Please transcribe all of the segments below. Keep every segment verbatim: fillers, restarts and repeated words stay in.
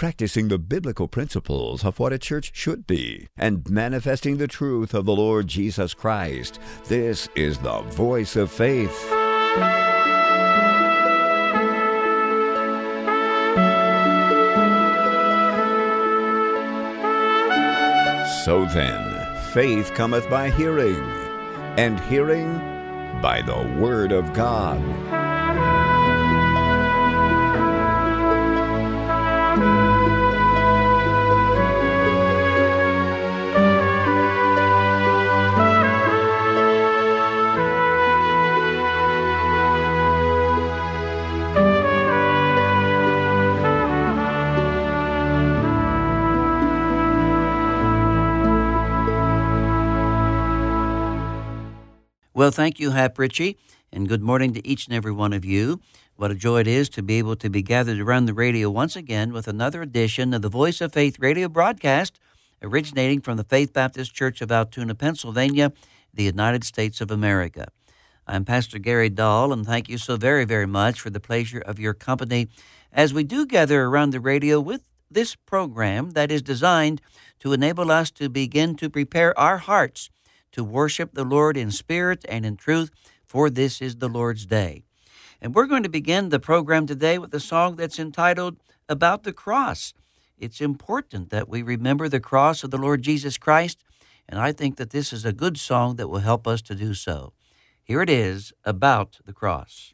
practicing the biblical principles of what a church should be, and manifesting the truth of the Lord Jesus Christ. This is the Voice of Faith. So then, faith cometh by hearing, and hearing by the Word of God. Well, thank you, Hap Ritchie, and good morning to each and every one of you. What a joy it is to be able to be gathered around the radio once again with another edition of the Voice of Faith radio broadcast, originating from the Faith Baptist Church of Altoona, Pennsylvania, the United States of America. I'm Pastor Gary Dahl, and thank you so very, very much for the pleasure of your company as we do gather around the radio with this program that is designed to enable us to begin to prepare our hearts to worship the Lord in spirit and in truth, for this is the Lord's day. And we're going to begin the program today with a song that's entitled About the Cross. It's important that we remember the cross of the Lord Jesus Christ, and I think that this is a good song that will help us to do so. Here it is, About the Cross.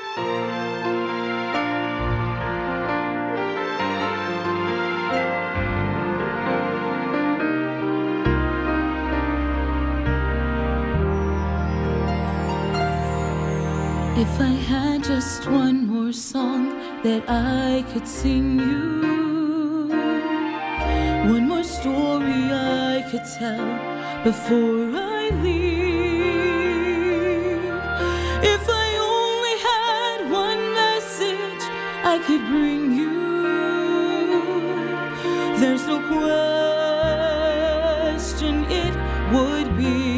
If I had just one more song that I could sing you, one more story I could tell before I leave. If I only had one message I could bring you, there's no question it would be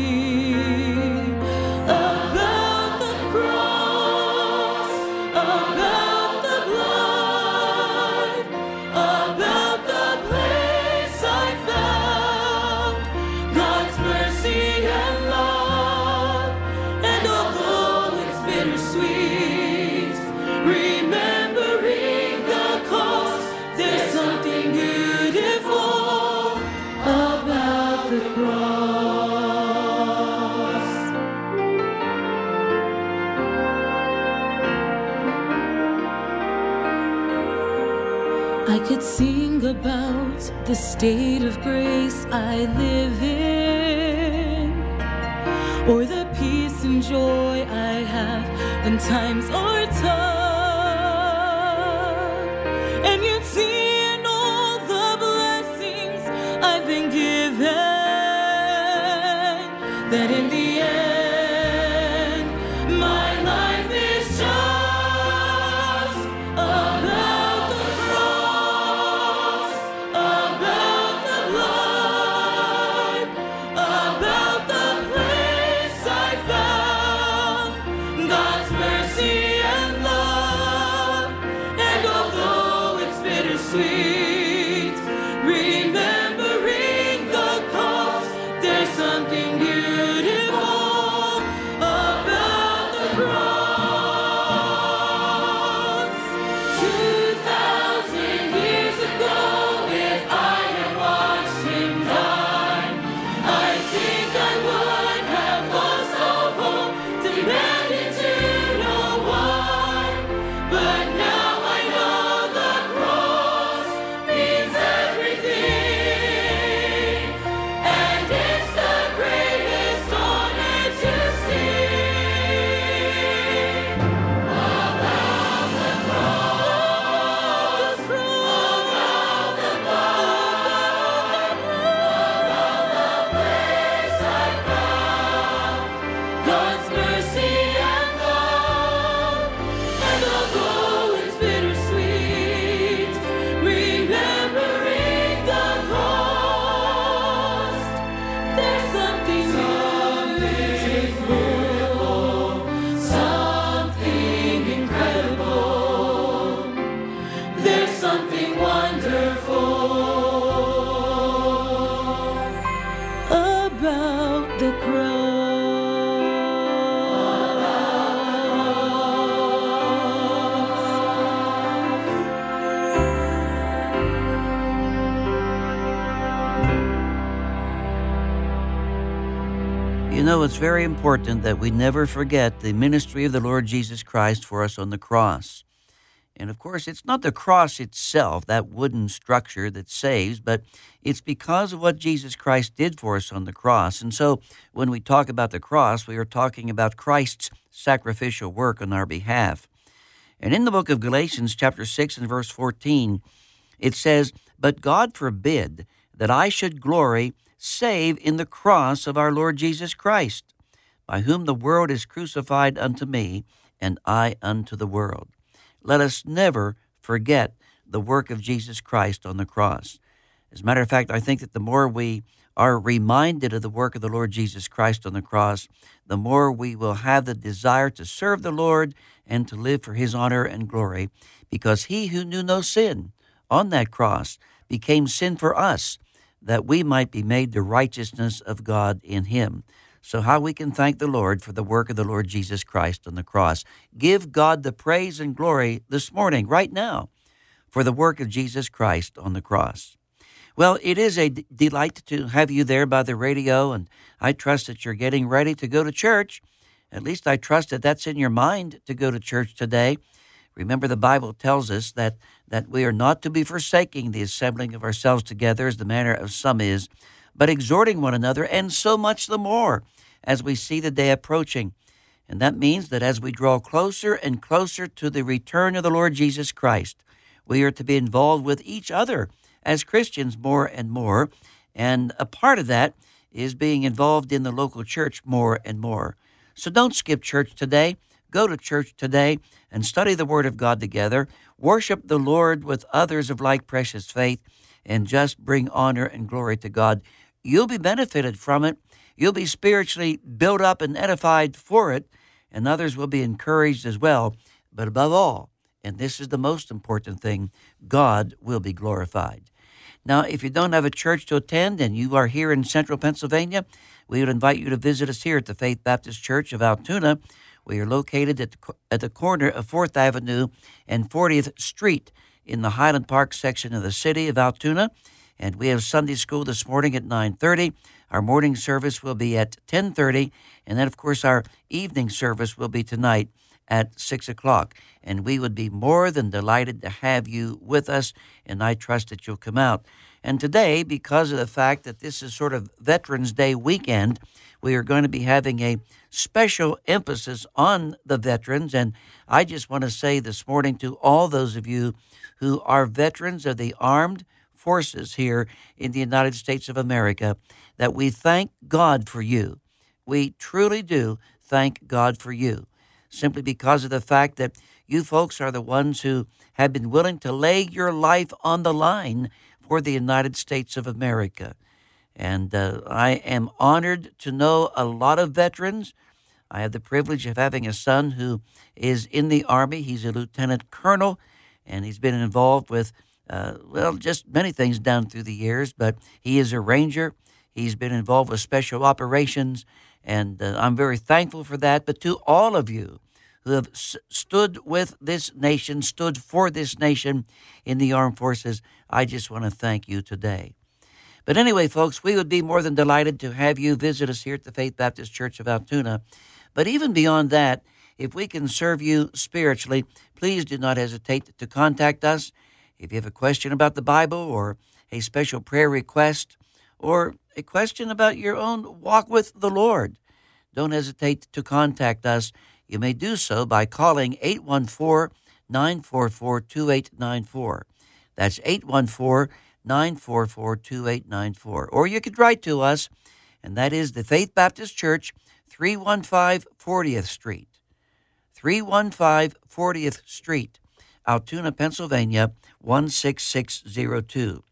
I could sing about the state of grace I live in, or the peace and joy I have when times are tough, and you'd see in all the blessings I've been given, that in the end my life is just God's mercy and love. You know, it's very important that we never forget the ministry of the Lord Jesus Christ for us on the cross. And of course, it's not the cross itself, that wooden structure that saves, but it's because of what Jesus Christ did for us on the cross. And so when we talk about the cross, we are talking about Christ's sacrificial work on our behalf. And in the book of Galatians, chapter six and verse fourteen, it says, "But God forbid that I should glory save in the cross of our Lord Jesus Christ, by whom the world is crucified unto me, and I unto the world." Let us never forget the work of Jesus Christ on the cross. As a matter of fact, I think that the more we are reminded of the work of the Lord Jesus Christ on the cross, the more we will have the desire to serve the Lord and to live for his honor and glory, because he who knew no sin on that cross became sin for us, that we might be made the righteousness of God in him. So how we can thank the Lord for the work of the Lord Jesus Christ on the cross. Give God the praise and glory this morning, right now, for the work of Jesus Christ on the cross. Well, it is a d- delight to have you there by the radio, and I trust that you're getting ready to go to church. At least I trust that that's in your mind to go to church today. Remember, the Bible tells us that, that we are not to be forsaking the assembling of ourselves together, as the manner of some is, but exhorting one another, and so much the more as we see the day approaching. And that means that as we draw closer and closer to the return of the Lord Jesus Christ, we are to be involved with each other as Christians more and more. And a part of that is being involved in the local church more and more. So don't skip church today. Go to church today and study the Word of God together. Worship the Lord with others of like precious faith, and just bring honor and glory to God. You'll be benefited from it. You'll be spiritually built up and edified for it, and others will be encouraged as well. But above all, and this is the most important thing, God will be glorified. Now, if you don't have a church to attend and you are here in central Pennsylvania, we would invite you to visit us here at the Faith Baptist Church of Altoona. We are located at the, at the corner of fourth Avenue and fortieth Street in the Highland Park section of the city of Altoona. And we have Sunday school this morning at nine thirty. Our morning service will be at ten thirty. And then, of course, our evening service will be tonight at six o'clock. And we would be more than delighted to have you with us, and I trust that you'll come out. And today, because of the fact that this is sort of Veterans Day weekend, we are going to be having a special emphasis on the veterans. And I just want to say this morning to all those of you who are veterans of the armed forces here in the United States of America, that we thank God for you. We truly do thank God for you, simply because of the fact that you folks are the ones who have been willing to lay your life on the line for the United States of America. And uh, I am honored to know a lot of veterans. I have the privilege of having a son who is in the Army. He's a lieutenant colonel, and he's been involved with Uh, well, just many things down through the years, but he is a Ranger. He's been involved with special operations, and uh, I'm very thankful for that. But to all of you who have s- stood with this nation, stood for this nation in the armed forces, I just want to thank you today. But anyway, folks, we would be more than delighted to have you visit us here at the Faith Baptist Church of Altoona. But even beyond that, if we can serve you spiritually, please do not hesitate to contact us. If you have a question about the Bible, or a special prayer request, or a question about your own walk with the Lord, don't hesitate to contact us. You may do so by calling eight one four, nine four four, two eight nine four. That's eight one four, nine four four, two eight nine four. Or you could write to us, and that is the Faith Baptist Church, three one five fortieth Street. three one five fortieth Street, Altoona, Pennsylvania, one six six zero two.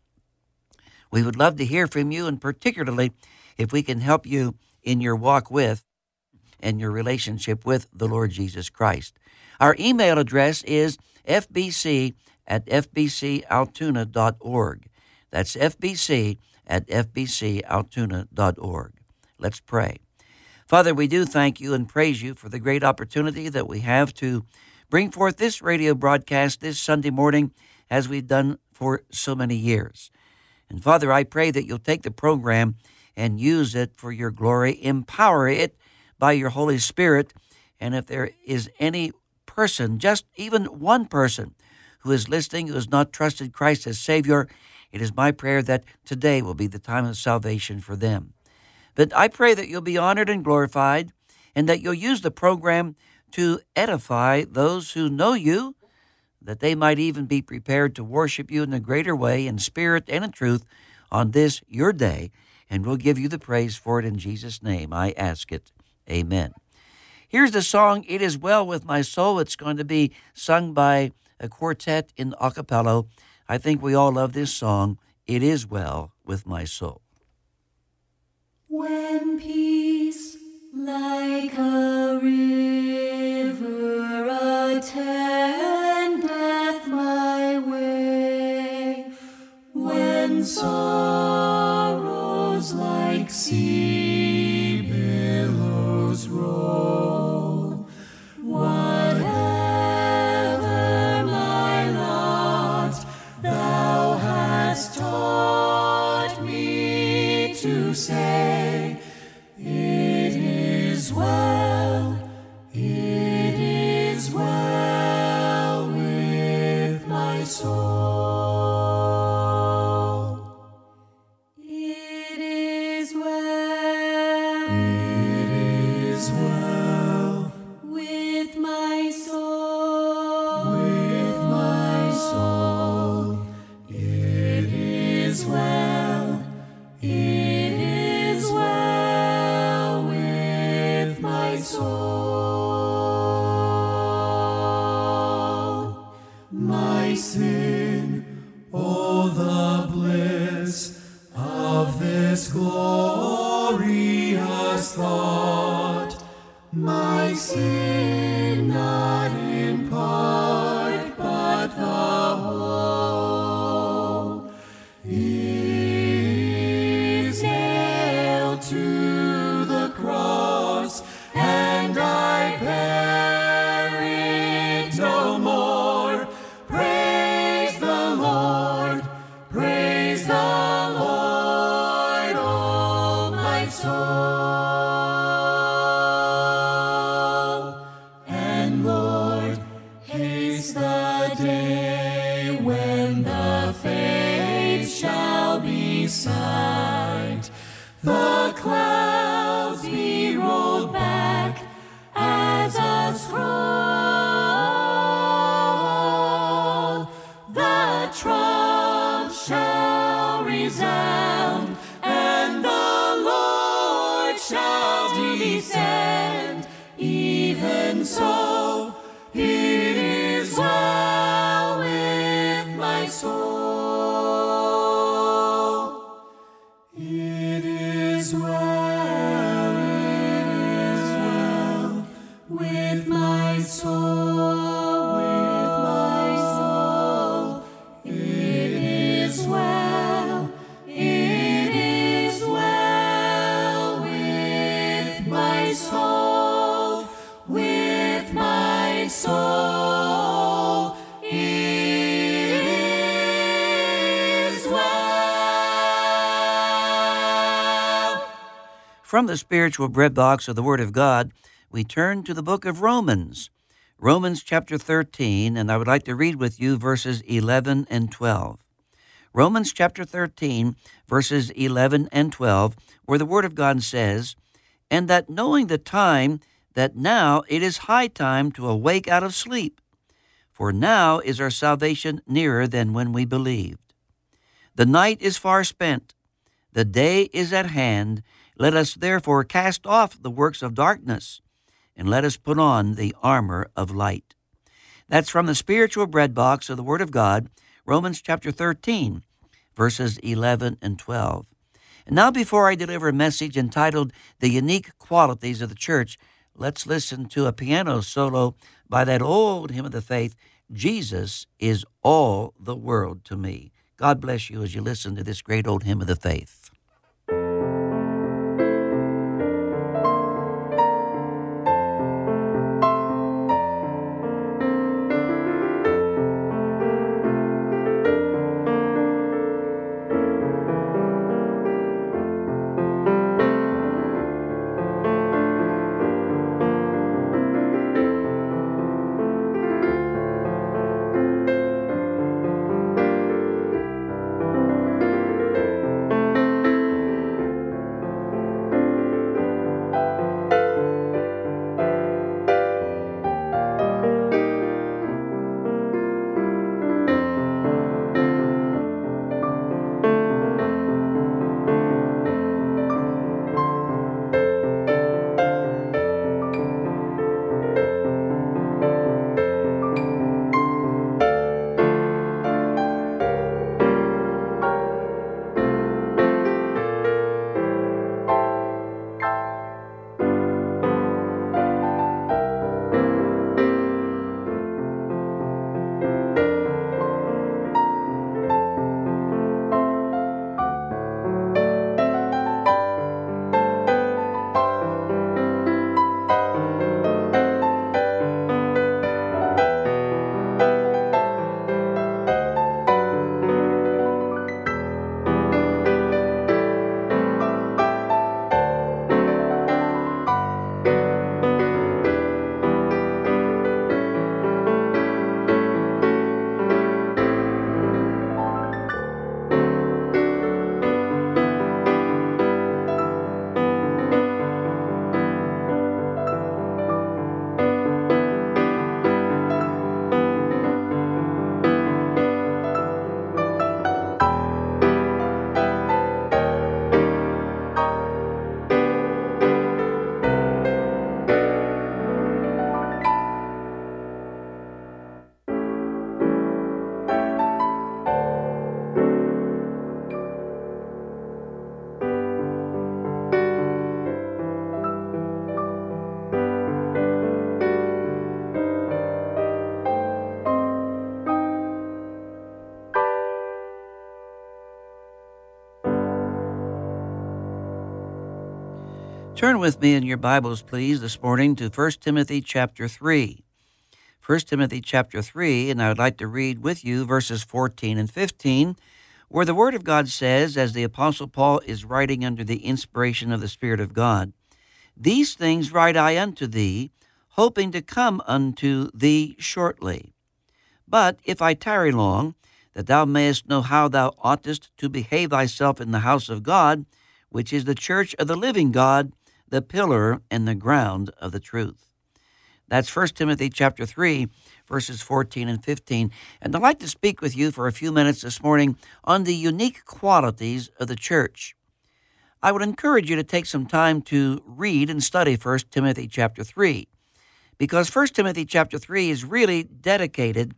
We would love to hear from you, and particularly if we can help you in your walk with and your relationship with the Lord Jesus Christ. Our email address is f b c at f b c altoona dot org. That's f b c at f b c altoona dot org. Let's pray. Father, we do thank you and praise you for the great opportunity that we have to bring forth this radio broadcast this Sunday morning, as we've done for so many years. And Father, I pray that you'll take the program and use it for your glory. Empower it by your Holy Spirit. And if there is any person, just even one person, who is listening, who has not trusted Christ as Savior, it is my prayer that today will be the time of salvation for them. But I pray that you'll be honored and glorified, and that you'll use the program to edify those who know you, that they might even be prepared to worship you in a greater way, in spirit and in truth, on this your day. And we'll give you the praise for it in Jesus' name. I ask it. Amen. Here's the song, It Is Well With My Soul. It's going to be sung by a quartet in a cappella. I think we all love this song, It Is Well With My Soul. When peace like a river attendeth my way, when sorrows like sea billows roll, whatever my lot, thou hast taught me to say, it is well, it is well with my soul. It is well, it is well with my soul, with my soul. It is well, it is well with my soul. My sin, oh the bliss of this glorious thought, my sin not in part but the whole, is nailed to the cross, and I bear it no more. Praise the Lord, praise the Lord, oh my soul. And Lord, haste the day when the faith shall be sight, the clouds be rolled back as a scroll, the trump shall resound, and the Lord shall descend. Even so, it is well with my soul. It is well, it is well with my soul, with my soul. It is well, it is well with my soul, with my soul. It is well. From the spiritual bread box of the Word of God, we turn to the book of Romans, Romans chapter thirteen, and I would like to read with you verses eleven and twelve. Romans chapter thirteen, verses eleven and twelve, where the Word of God says, "And that knowing the time, that now it is high time to awake out of sleep, for now is our salvation nearer than when we believed. The night is far spent, the day is at hand. Let us therefore cast off the works of darkness, and let us put on the armor of light." That's from the spiritual bread box of the Word of God, Romans chapter thirteen, verses eleven and twelve. And now, before I deliver a message entitled The Unique Qualities of the Church, let's listen to a piano solo by that old hymn of the faith, Jesus is All the World to Me. God bless you as you listen to this great old hymn of the faith. Turn with me in your Bibles, please, this morning to First Timothy chapter three. First Timothy chapter three, and I would like to read with you verses fourteen and fifteen, where the Word of God says, as the Apostle Paul is writing under the inspiration of the Spirit of God, "These things write I unto thee, hoping to come unto thee shortly. But if I tarry long, that thou mayest know how thou oughtest to behave thyself in the house of God, which is the church of the living God, the pillar and the ground of the truth." That's First Timothy chapter three, verses fourteen and fifteen. And I'd like to speak with you for a few minutes this morning on the unique qualities of the church. I would encourage you to take some time to read and study First Timothy chapter three, because First Timothy chapter three is really dedicated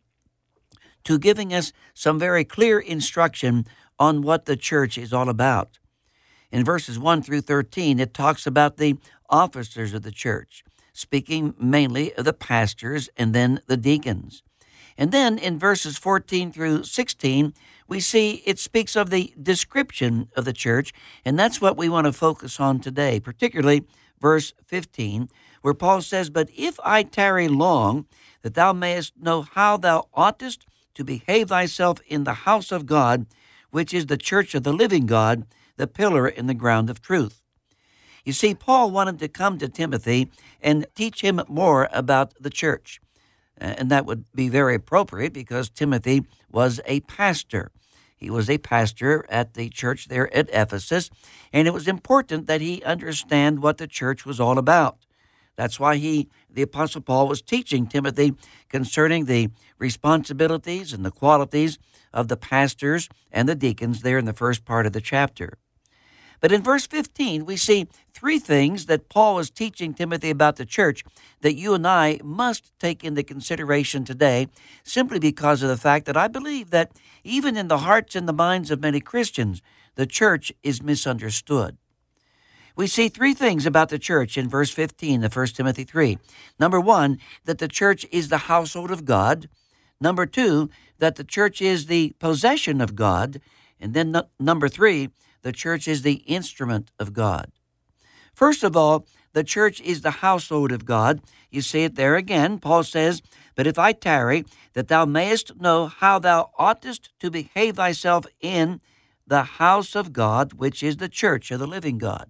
to giving us some very clear instruction on what the church is all about. In verses one through thirteen, it talks about the officers of the church, speaking mainly of the pastors and then the deacons. And then in verses fourteen through sixteen, we see it speaks of the description of the church, and that's what we want to focus on today, particularly verse fifteen, where Paul says, "But if I tarry long, that thou mayest know how thou oughtest to behave thyself in the house of God, which is the church of the living God, the pillar and the ground of truth." You see, Paul wanted to come to Timothy and teach him more about the church. And that would be very appropriate because Timothy was a pastor. He was a pastor at the church there at Ephesus, and it was important that he understand what the church was all about. That's why he, the Apostle Paul, was teaching Timothy concerning the responsibilities and the qualities of the pastors and the deacons there in the first part of the chapter. But in verse fifteen, we see three things that Paul is teaching Timothy about the church that you and I must take into consideration today, simply because of the fact that I believe that even in the hearts and the minds of many Christians, the church is misunderstood. We see three things about the church in verse fifteen of First Timothy three. Number one, that the church is the household of God. Number two, that the church is the possession of God. And then no, number three, the church is the instrument of God. First of all, the church is the household of God. You see it there again. Paul says, "But if I tarry, that thou mayest know how thou oughtest to behave thyself in the house of God, which is the church of the living God."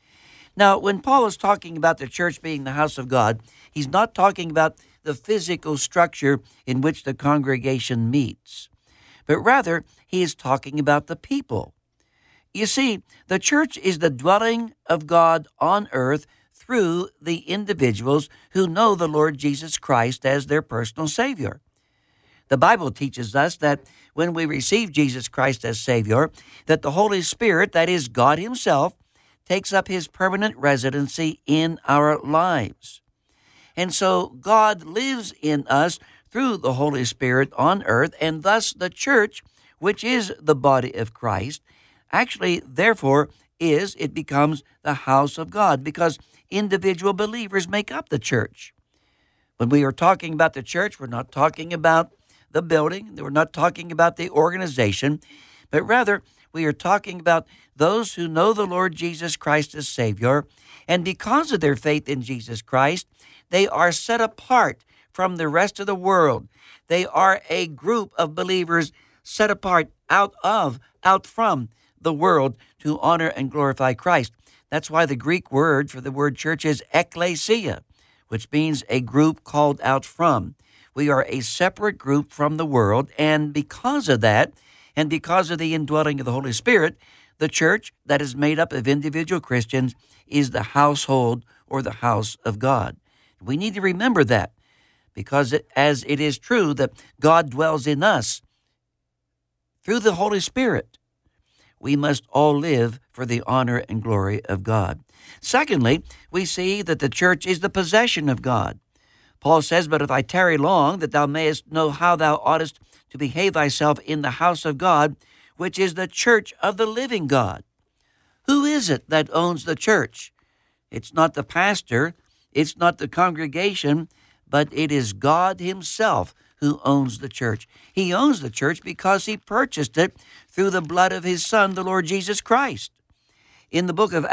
Now, when Paul is talking about the church being the house of God, he's not talking about the physical structure in which the congregation meets, but rather he is talking about the people. You see, the church is the dwelling of God on earth through the individuals who know the Lord Jesus Christ as their personal Savior. The Bible teaches us that when we receive Jesus Christ as Savior, that the Holy Spirit, that is God Himself, takes up His permanent residency in our lives. And so God lives in us through the Holy Spirit on earth, and thus the church, which is the body of Christ, actually, therefore, is, it becomes the house of God, because individual believers make up the church. When we are talking about the church, we're not talking about the building, we're not talking about the organization, but rather we are talking about those who know the Lord Jesus Christ as Savior, and because of their faith in Jesus Christ, they are set apart from the rest of the world. They are a group of believers set apart out of, out from the world to honor and glorify Christ. That's why the Greek word for the word church is ekklesia, which means a group called out from. We are a separate group from the world, and because of that, and because of the indwelling of the Holy Spirit, the church that is made up of individual Christians is the household or the house of God. We need to remember that, because it, as it is true that God dwells in us through the Holy Spirit, we must all live for the honor and glory of God. Secondly, we see that the church is the possession of God. Paul says, "But if I tarry long, that thou mayest know how thou oughtest to behave thyself in the house of God, which is the church of the living God." Who is it that owns the church? It's not the pastor, it's not the congregation, but it is God Himself who owns the church. He owns the church because He purchased it through the blood of His Son, the Lord Jesus Christ. In the book of Acts,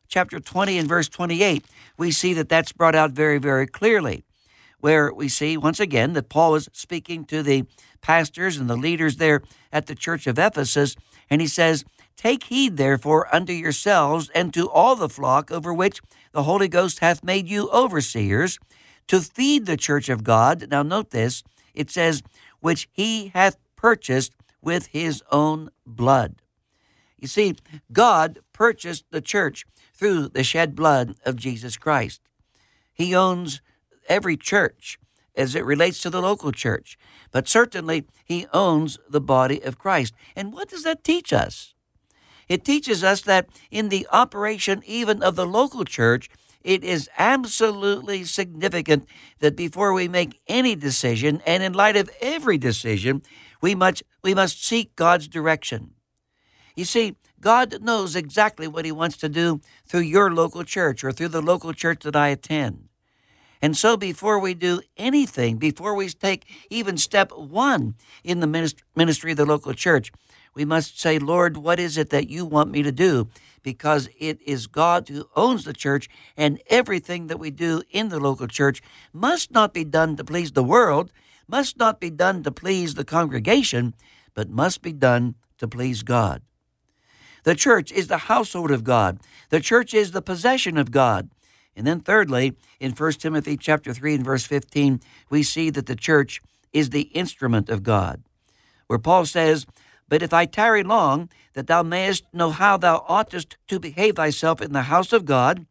chapter twenty and verse twenty-eight, we see that that's brought out very, very clearly, where we see once again that Paul is speaking to the pastors and the leaders there at the church of Ephesus, and he says, "Take heed, therefore, unto yourselves and to all the flock over which the Holy Ghost hath made you overseers, to feed the church of God." Now note this, it says, "which he hath purchased with his own blood." You see, God purchased the church through the shed blood of Jesus Christ. He owns every church as it relates to the local church, but certainly he owns the body of Christ. And what does that teach us? It teaches us that in the operation even of the local church, it is absolutely significant that before we make any decision, and in light of every decision, we must, we must seek God's direction. You see, God knows exactly what he wants to do through your local church or through the local church that I attend. And so before we do anything, before we take even step one in the ministry of the local church, we must say, "Lord, what is it that you want me to do?" Because it is God who owns the church, and everything that we do in the local church must not be done to please the world, must not be done to please the congregation, but must be done to please God. The church is the household of God. The church is the possession of God. And then thirdly, in First Timothy chapter three and verse fifteen, we see that the church is the instrument of God, where Paul says, "But if I tarry long, that thou mayest know how thou oughtest to behave thyself in the house of God,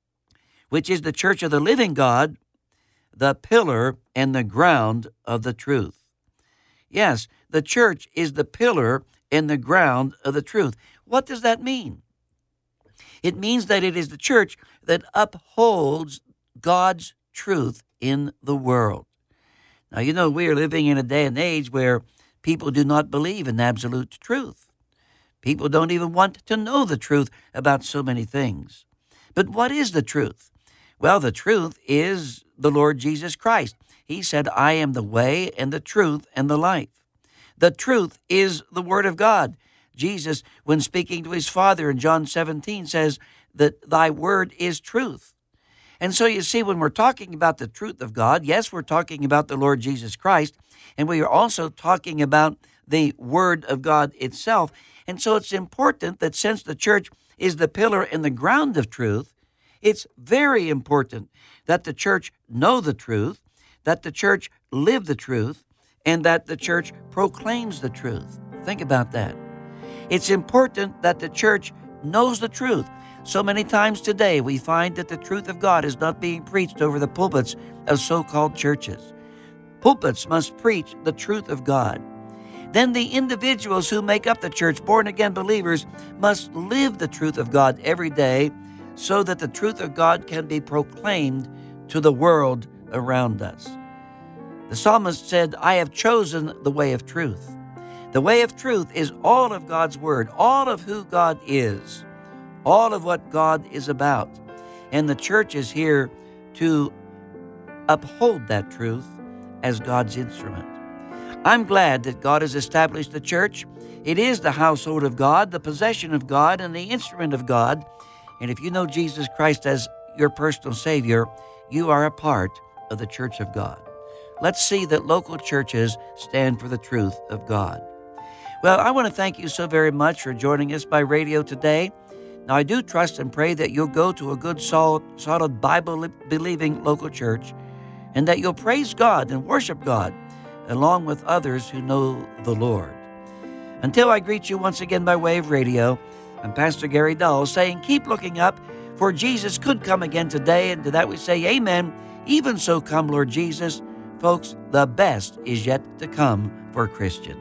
which is the church of the living God, the pillar and the ground of the truth." Yes, the church is the pillar and the ground of the truth. What does that mean? It means that it is the church that upholds God's truth in the world. Now, you know, we are living in a day and age where people do not believe in absolute truth. People don't even want to know the truth about so many things. But what is the truth? Well, the truth is the Lord Jesus Christ. He said, "I am the way and the truth and the life." The truth is the Word of God. Jesus, when speaking to his Father in John seventeen, says that thy word is truth. And so you see, when we're talking about the truth of God, yes, we're talking about the Lord Jesus Christ, and we are also talking about the Word of God itself. And so it's important that since the church is the pillar and the ground of truth, it's very important that the church know the truth, that the church live the truth, and that the church proclaims the truth. Think about that. It's important that the church knows the truth. So many times today we find that the truth of God is not being preached over the pulpits of so-called churches. Pulpits must preach the truth of God. Then the individuals who make up the church, born-again believers, must live the truth of God every day so that the truth of God can be proclaimed to the world around us. The psalmist said, "I have chosen the way of truth." The way of truth is all of God's Word, all of who God is, all of what God is about. And the church is here to uphold that truth as God's instrument. I'm glad that God has established the church. It is the household of God, the possession of God, and the instrument of God. And if you know Jesus Christ as your personal Savior, you are a part of the church of God. Let's see that local churches stand for the truth of God. Well, I want to thank you so very much for joining us by radio today. Now, I do trust and pray that you'll go to a good, solid, solid Bible-believing local church, and that you'll praise God and worship God along with others who know the Lord. Until I greet you once again by way of radio, I'm Pastor Gary Dull saying, keep looking up, for Jesus could come again today, and to that we say amen. Even so come, Lord Jesus. Folks, the best is yet to come for Christians.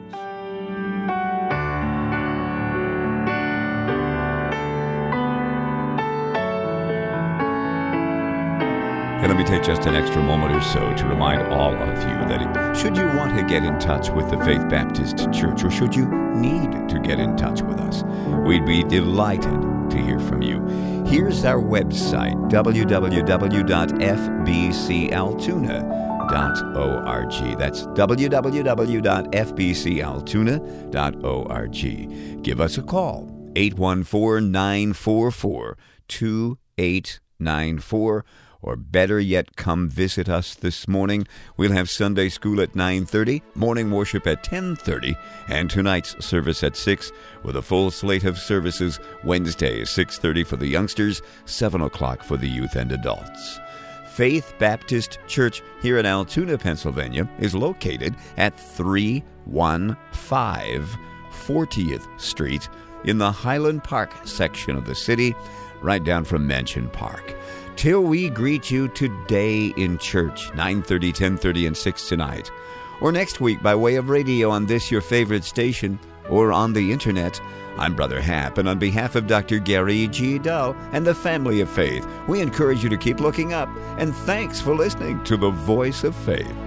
And let me take just an extra moment or so to remind all of you that should you want to get in touch with the Faith Baptist Church, or should you need to get in touch with us, we'd be delighted to hear from you. Here's our website, w w w dot f b c altoona dot org. That's w w w dot f b c altoona dot org. Give us a call, eight one four, nine four four, two eight nine four. Or better yet, come visit us this morning. We'll have Sunday school at nine thirty, morning worship at ten thirty, and tonight's service at six, with a full slate of services Wednesday, six thirty for the youngsters, seven o'clock for the youth and adults. Faith Baptist Church here in Altoona, Pennsylvania, is located at three one five fortieth Street in the Highland Park section of the city, right down from Mansion Park. Till we greet you today in church, nine thirty, ten thirty, and six tonight, or next week by way of radio on this your favorite station, or on the internet, I'm Brother Hap, and on behalf of Doctor Gary G. Dull and the family of faith, we encourage you to keep looking up, and thanks for listening to the Voice of Faith.